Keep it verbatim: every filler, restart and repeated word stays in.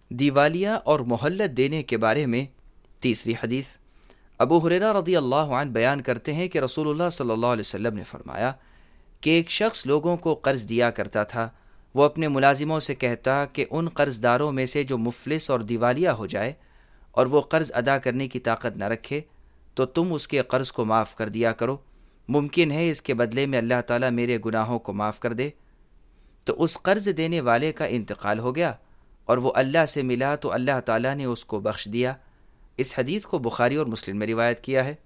दिवालिया और मोहल्लत देने के बारे में तीसरी हदीस। अबू हुरैरा रज़ी अल्लाह अन्हु बयान करते हैं कि रसूलुल्लाह सल्लल्लाहु अलैहि वसल्लम ने फरमाया कि एक शख्स लोगों को कर्ज दिया करता था। वो अपने मुलाजिमों से कहता कि उन कर्जदारों में से जो मुफलिस और दिवालिया हो जाए और वो कर्ज अदा करने की ताकत न रखे तो तुम उसके कर्ज को माफ़ कर दिया करो, मुमकिन है इसके बदले में अल्लाह ताला मेरे गुनाहों को माफ़ कर दे। तो उस कर्ज देने वाले का इंतकाल हो गया और वो अल्लाह से मिला तो अल्लाह ताला ने उसको बख्श दिया। इस हदीस को बुखारी और मुस्लिम में रिवायत किया है।